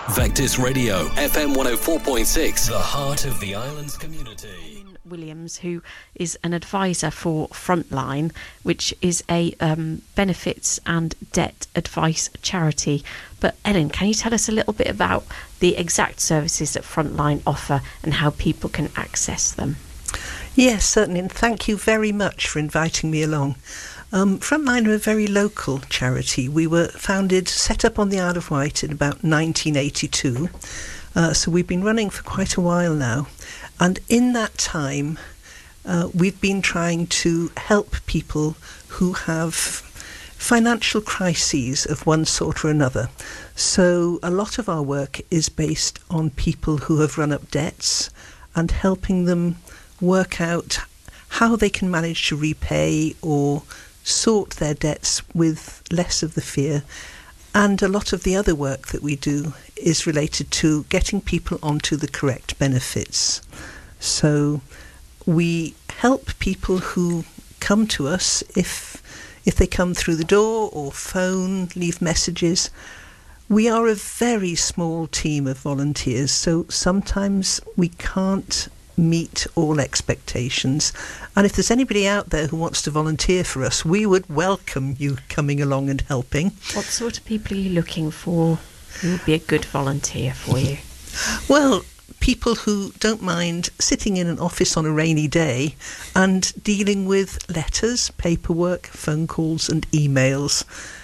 Vectis Radio, FM 104.6, the heart of the island's community. Williams, who is an advisor for Frontline, which is a benefits and debt advice charity. But Ellen, can you tell us a little bit about the exact services that Frontline offer and how people can access them? Yes, certainly, and thank you very much for inviting me along. Frontline are a very local charity. We were set up on the Isle of Wight in about 1982, so we've been running for quite a while now. And in that time, we've been trying to help people who have financial crises of one sort or another. So a lot of our work is based on people who have run up debts and helping them work out how they can manage to repay or sort their debts with less of the fear. And a lot of the other work that we do is related to getting people onto the correct benefits. So we help people who come to us if they come through the door or phone, leave messages. We are a very small team of volunteers, so sometimes we can't meet all expectations. And if there's anybody out there who wants to volunteer for us, we would welcome you coming along and helping. What sort of people are you looking for who would be a good volunteer for you? Well, people who don't mind sitting in an office on a rainy day and dealing with letters, paperwork, phone calls and emails.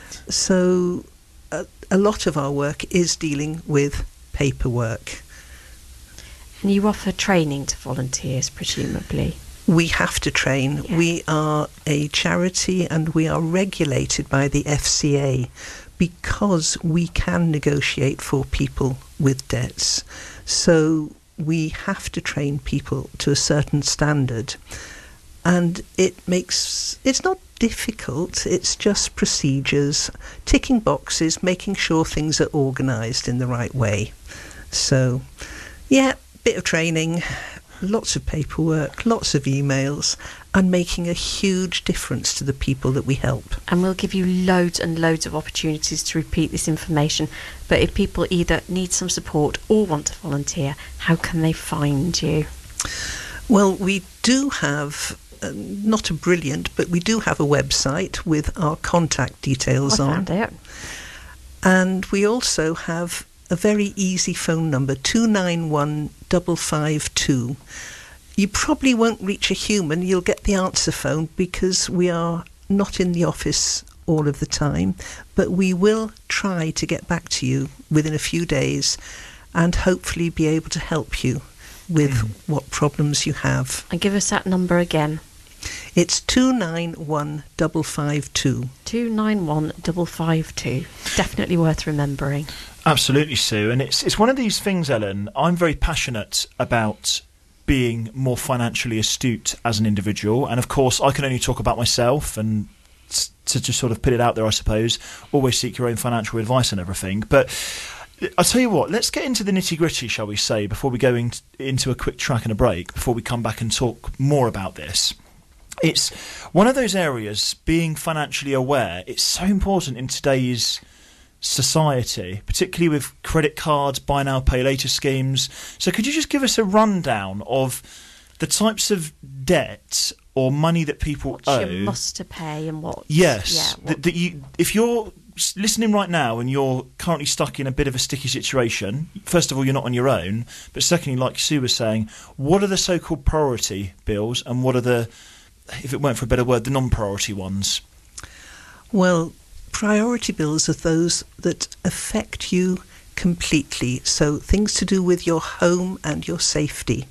So a lot of our work is dealing with paperwork. And you offer training to volunteers, presumably? We have to train. Yeah. We are a charity and we are regulated by the FCA because we can negotiate for people with debts. So we have to train people to a certain standard. And it's not difficult, it's just procedures, ticking boxes, making sure things are organised in the right way. So, yeah, bit of training, lots of paperwork, lots of emails, and making a huge difference to the people that we help. And we'll give you loads and loads of opportunities to repeat this information. But if people either need some support or want to volunteer, how can they find you? Well, we do have, not a brilliant, but we do have a website with our contact details on. I found it. And we also have a very easy phone number, 291 552. You probably won't reach a human, you'll get the answer phone because we are not in the office all of the time, but we will try to get back to you within a few days and hopefully be able to help you with what problems you have. And give us that number again. It's 291 552. 291 552. Definitely worth remembering. Absolutely, Sue. And it's one of these things, Ellen, I'm very passionate about being more financially astute as an individual. And of course, I can only talk about myself, and to just sort of put it out there, I suppose, always seek your own financial advice and everything. But I'll tell you what, let's get into the nitty-gritty, shall we say, before we go into a quick track and a break, before we come back and talk more about this. It's one of those areas, being financially aware, it's so important in today's society, particularly with credit cards, buy now, pay later schemes. So could you just give us a rundown of the types of debt or money that people owe? What you must to pay and what... Yes. Yeah, that you, if you're listening right now and you're currently stuck in a bit of a sticky situation, first of all, you're not on your own, but secondly, like Sue was saying, what are the so-called priority bills and what are the, if it weren't for a better word, the non-priority ones? Well, priority bills are those that affect you completely. So things to do with your home and your safety.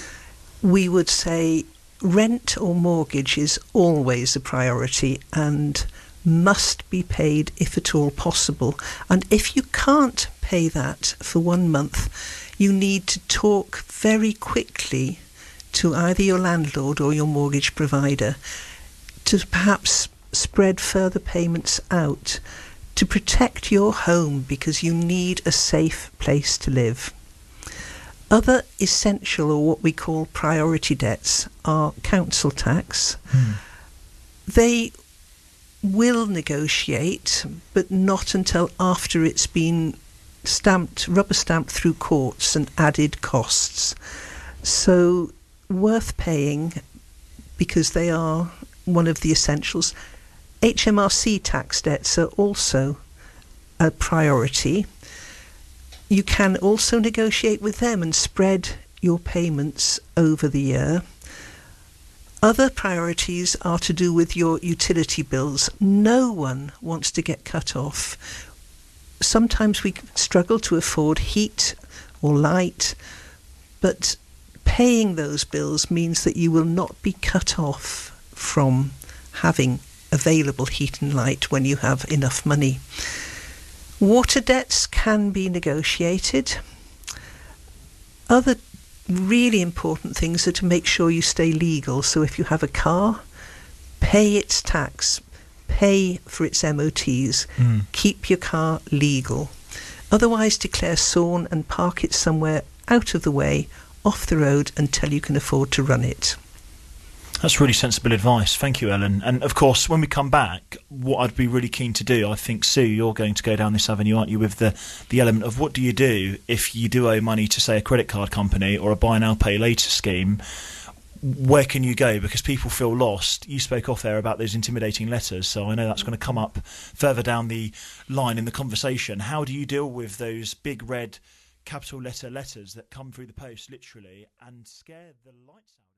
We would say rent or mortgage is always a priority and must be paid if at all possible. And if you can't pay that for 1 month, you need to talk very quickly to either your landlord or your mortgage provider to perhaps spread further payments out to protect your home because you need a safe place to live. Other essential, or what we call priority debts, are council tax. They will negotiate, but not until after it's been rubber stamped through courts and added costs. So worth paying because they are one of the essentials. HMRC tax debts are also a priority. You can also negotiate with them and spread your payments over the year. Other priorities are to do with your utility bills. No one wants to get cut off. Sometimes we struggle to afford heat or light, but paying those bills means that you will not be cut off from having available heat and light when you have enough money. Water debts can be negotiated. Other really important things are to make sure you stay legal. So if you have a car, pay its tax, pay for its MOTs, keep your car legal. Otherwise, declare SORN and park it somewhere out of the way, off the road, until you can afford to run it. That's really sensible advice. Thank you, Ellen. And of course, when we come back, what I'd be really keen to do, I think, Sue, you're going to go down this avenue, aren't you, with the element of what do you do if you do owe money to, say, a credit card company or a buy now, pay later scheme? Where can you go? Because people feel lost. You spoke off there about those intimidating letters, so I know that's going to come up further down the line in the conversation. How do you deal with those big red capital letters that come through the post, literally, and scare the lights out?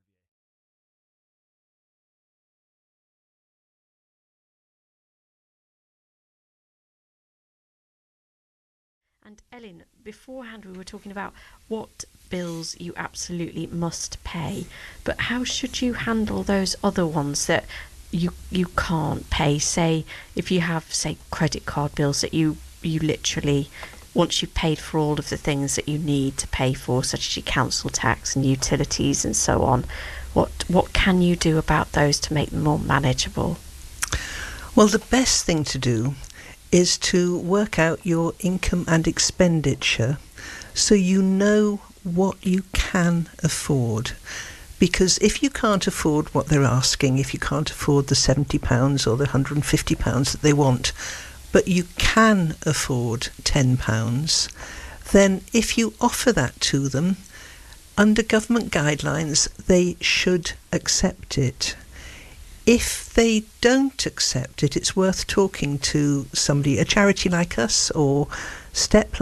And Ellen, beforehand we were talking about what bills you absolutely must pay, but how should you handle those other ones that you can't pay? Say, if you have, say, credit card bills that you literally, once you've paid for all of the things that you need to pay for, such as your council tax and utilities and so on, what can you do about those to make them more manageable? Well, the best thing to do is to work out your income and expenditure so you know what you can afford. Because if you can't afford what they're asking, if you can't afford the £70 or the £150 that they want, but you can afford £10, then if you offer that to them, under government guidelines, they should accept it. If they don't accept it, it's worth talking to somebody, a charity like us, or Step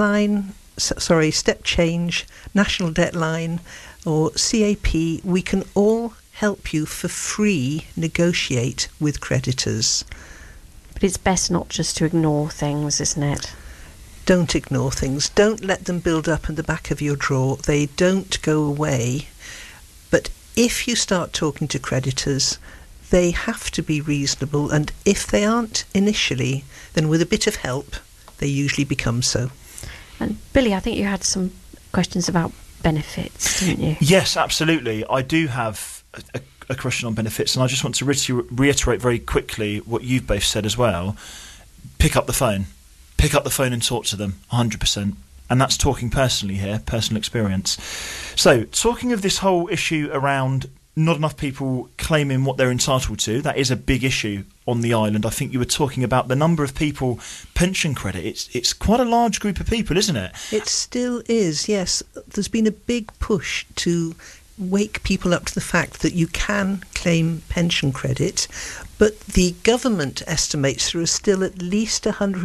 Change, National Debt Line, or CAP. We can all help you for free negotiate with creditors. But it's best not just to ignore things, isn't it? Don't ignore things. Don't let them build up in the back of your drawer. They don't go away. But if you start talking to creditors, they have to be reasonable, and if they aren't initially, then with a bit of help, they usually become so. And Billy, I think you had some questions about benefits, didn't you? Yes, absolutely. I do have a question on benefits, and I just want to reiterate very quickly what you've both said as well. Pick up the phone. Pick up the phone and talk to them, 100%. And that's talking personally here, personal experience. So, talking of this whole issue around not enough people claiming what they're entitled to, that is a big issue on the island. I think you were talking about the number of people, pension credit, it's quite a large group of people, isn't it? It still is, yes. There's been a big push to wake people up to the fact that you can claim pension credit, but the government estimates there are still at least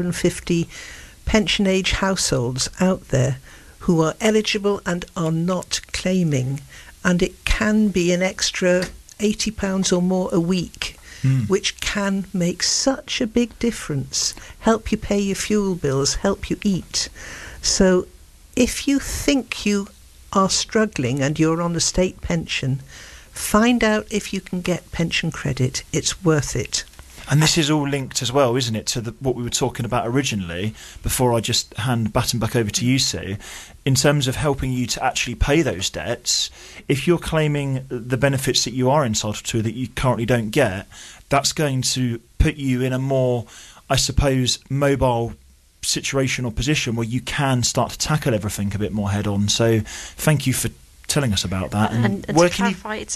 150 pension age households out there who are eligible and are not claiming. And it can be an extra £80 or more a week, which can make such a big difference, help you pay your fuel bills, help you eat. So if you think you are struggling and you're on a state pension, find out if you can get pension credit. It's worth it. And this is all linked as well, isn't it, to what we were talking about originally, before I just baton back over to you, Sue, in terms of helping you to actually pay those debts. If you're claiming the benefits that you are entitled to that you currently don't get, that's going to put you in a more, I suppose, mobile situation or position where you can start to tackle everything a bit more head on. So thank you for telling us about that. And to clarify, it's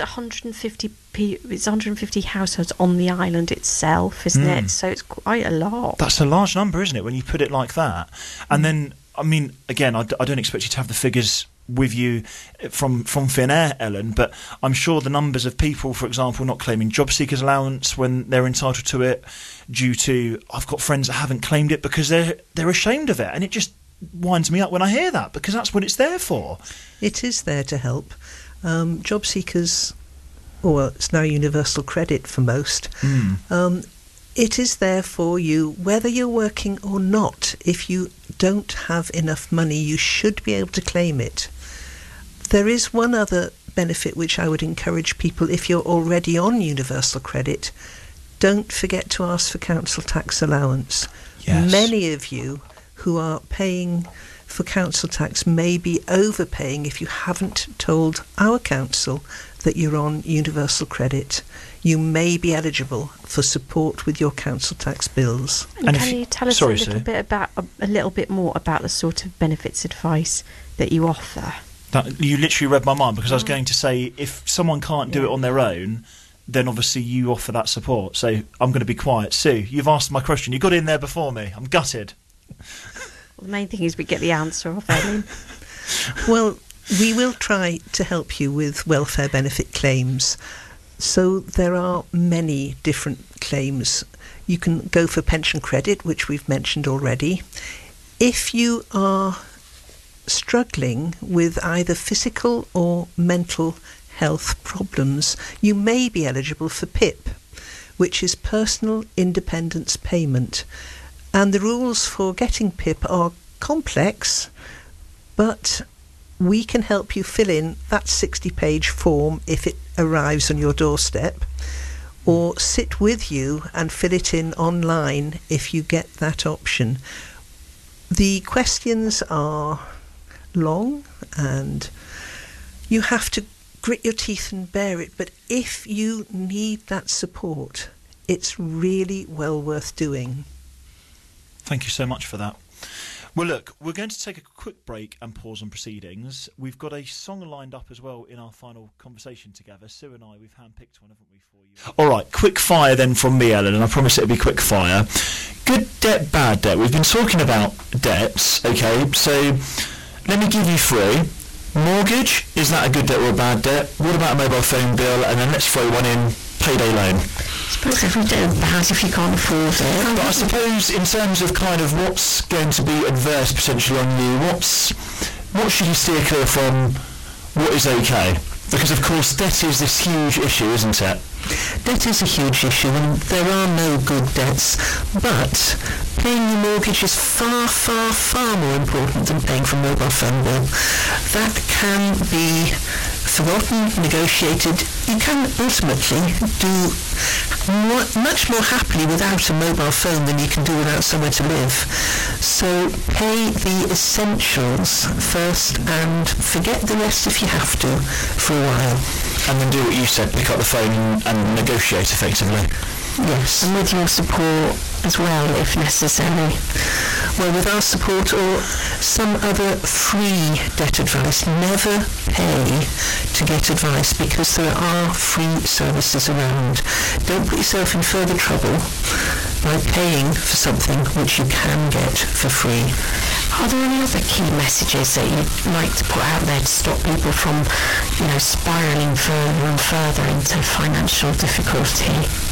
150 households on the island itself, isn't it? So it's quite a lot. That's a large number, isn't it, when you put it like that? And then I mean, again, I don't expect you to have the figures with you from thin air, Ellen, but I'm sure the numbers of people, for example, not claiming job seekers allowance when they're entitled to it, due to, I've got friends that haven't claimed it because they're ashamed of it, and it just winds me up when I hear that, because that's what it's there for. It is there to help. Job seekers, well, it's now universal credit for most. It is there for you whether you're working or not. If you don't have enough money, you should be able to claim it. There is one other benefit which I would encourage people, if you're already on universal credit, don't forget to ask for council tax allowance. Yes. Many of you who are paying for council tax may be overpaying if you haven't told our council that you're on universal credit. You may be eligible for support with your council tax bills. And can you tell us a little bit more about the sort of benefits advice that you offer? You literally read my mind, because I was going to say, if someone can't do it on their own, then obviously you offer that support. So I'm going to be quiet. Sue, you've asked my question. You got in there before me. I'm gutted. Well, the main thing is we get the answer off Ellen. Well, we will try to help you with welfare benefit claims. So there are many different claims. You can go for pension credit, which we've mentioned already. If you are struggling with either physical or mental health problems, you may be eligible for PIP, which is Personal Independence Payment. And the rules for getting PIP are complex, but we can help you fill in that 60-page form if it arrives on your doorstep, or sit with you and fill it in online if you get that option. The questions are long and you have to grit your teeth and bear it, but if you need that support, it's really well worth doing. Thank you so much for that. Well, look, we're going to take a quick break and pause on proceedings. We've got a song lined up as well in our final conversation together. Sue and I, we've handpicked one, haven't we, for you? All right, quick fire then from me, Ellen, and I promise it'll be quick fire. Good debt, bad debt. We've been talking about debts, okay? So let me give you three. Mortgage, is that a good debt or a bad debt? What about a mobile phone bill? And then let's throw one in, payday loan. I suppose every debt is bad if you can't afford it. But I suppose in terms of kind of what's going to be adverse potentially on you, what should you steer clear from, what is okay? Because of course debt is this huge issue, isn't it? Debt is a huge issue, and there are no good debts, but paying your mortgage is far, far, far more important than paying for a mobile phone bill. That can be forgotten, negotiated. You can ultimately do much more happily without a mobile phone than you can do without somewhere to live. So pay the essentials first and forget the rest if you have to for a while. And then do what you said, pick up the phone and negotiate effectively. Yes, and with your support as well, if necessary. Well, with our support or some other free debt advice, never pay to get advice, because there are free services around. Don't put yourself in further trouble by paying for something which you can get for free. Are there any other key messages that you'd like to put out there to stop people from, spiralling further and further into financial difficulty?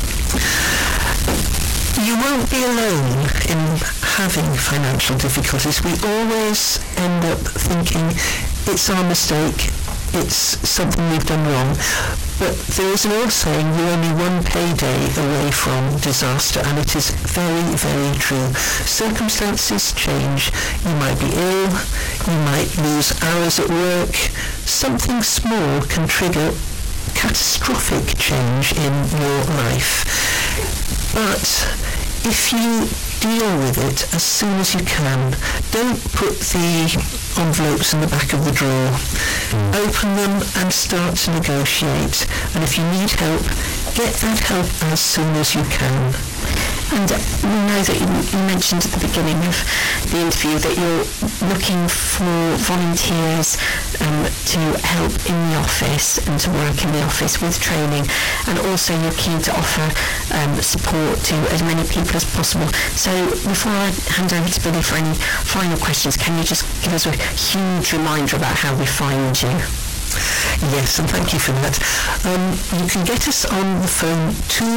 You won't be alone in having financial difficulties. We always end up thinking it's our mistake, it's something we've done wrong. But there is an old saying, we're only one payday away from disaster, and it is very, very true. Circumstances change. You might be ill, you might lose hours at work. Something small can trigger catastrophic change in your life. But if you deal with it as soon as you can, don't put the envelopes in the back of the drawer. Open them and start to negotiate. And if you need help, get that help as soon as you can. And we know that you mentioned at the beginning of the interview that you're looking for volunteers to help in the office and to work in the office with training, and also you're keen to offer support to as many people as possible. So before I hand over to Billy for any final questions, can you just give us a huge reminder about how we find you? Yes, and thank you for that. You can get us on the phone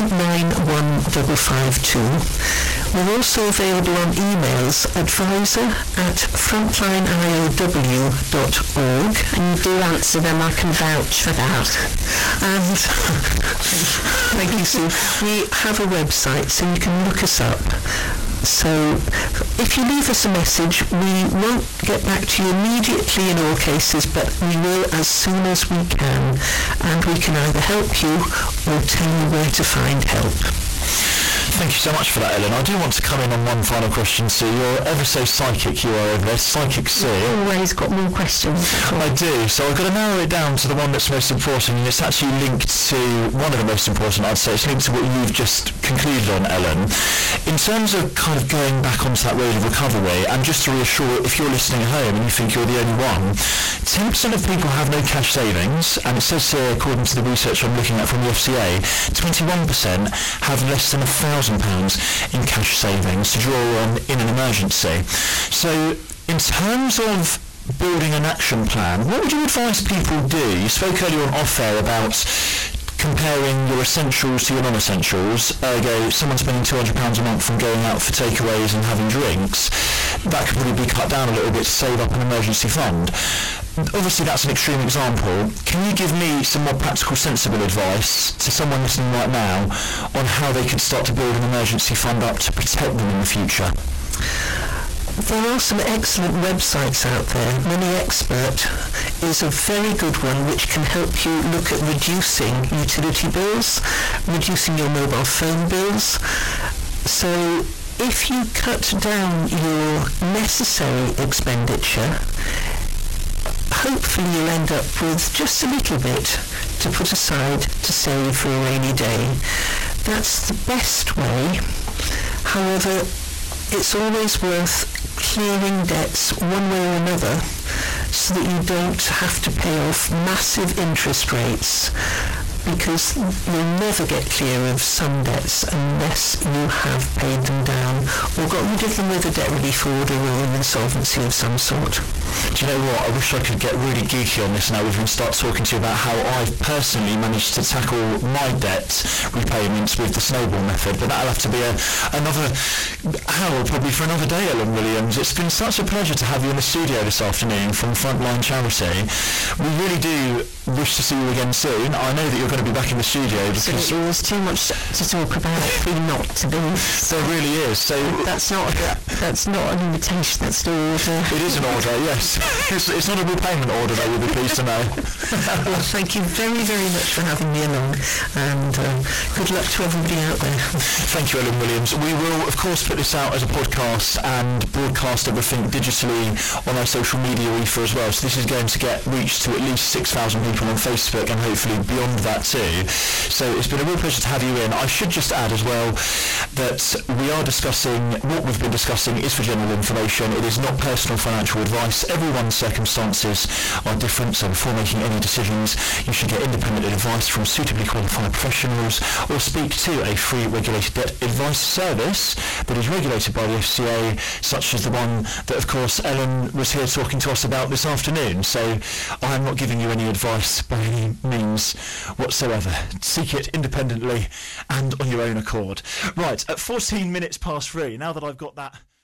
291552. We're also available on emails, advisor@frontlineiow.org. And you do answer them, I can vouch for that. And thank you, Sue. We have a website, so you can look us up. So if you leave us a message, we won't get back to you immediately in all cases, but we will as soon as we can, and we can either help you or tell you where to find help. Thank you so much for that, Ellen. I do want to come in on one final question, Sue. You're ever so psychic, you are over there. Psychic Sue. Always got more questions. I do, so I've got to narrow it down to the one that's most important, and it's actually linked to one of the most important, I'd say. It's linked to what you've just concluded on, Ellen. In terms of kind of going back onto that road of recovery, and just to reassure, if you're listening at home and you think you're the only one, 10% of people have no cash savings, and it says here, according to the research I'm looking at from the FCA, 21% have less than £1,000 in cash savings to draw on in an emergency. So in terms of building an action plan, what would you advise people do? You spoke earlier on off-air about comparing your essentials to your non-essentials, ergo someone spending £200 a month from going out for takeaways and having drinks, that could probably be cut down a little bit to save up an emergency fund. Obviously that's an extreme example. Can you give me some more practical, sensible advice to someone listening right now on how they could start to build an emergency fund up to protect them in the future? There are some excellent websites out there. Money Expert is a very good one which can help you look at reducing utility bills, reducing your mobile phone bills. So if you cut down your necessary expenditure, hopefully you'll end up with just a little bit to put aside to save for a rainy day. That's the best way. However, it's always worth clearing debts one way or another so that you don't have to pay off massive interest rates, because you'll never get clear of some debts unless you have paid them down or got rid of them with a debt relief order or an insolvency of some sort. Do you know what? I wish I could get really geeky on this now. We can start talking to you about how I've personally managed to tackle my debt repayments with the snowball method, but that'll have to be another hour, probably for another day, Ellen Williams. It's been such a pleasure to have you in the studio this afternoon from Frontline Charity. We really do wish to see you again soon. I know that you're going to be back in the studio because there's too much to talk about for you not to be. There really is. So that's not an invitation. That's an order. It is an order. Yes. It's not a repayment order, though. You'll be pleased to know. Well, thank you very, very much for having me along, and good luck to everybody out there. Thank you, Ellen Williams. We will, of course, put this out as a podcast and broadcast everything digitally on our social media ether as well. So this is going to get reached to at least 6,000 people on Facebook and hopefully beyond that too. So it's been a real pleasure to have you in. I should just add as well that we are discussing, what we've been discussing is for general information. It is not personal financial advice. Everyone's circumstances are different, so before making any decisions, you should get independent advice from suitably qualified professionals or speak to a free regulated debt advice service that is regulated by the FCA, such as the one that, of course, Ellen was here talking to us about this afternoon. So I am not giving you any advice by any means whatsoever. Seek it independently and on your own accord. Right, at 14 minutes past 3, now that I've got that